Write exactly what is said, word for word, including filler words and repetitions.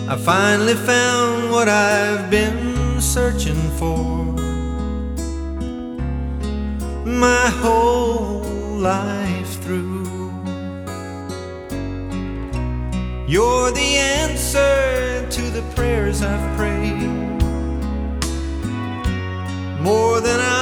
I finally found what I've been searching for my whole life through. You're the answer to the prayers I've prayed, more than I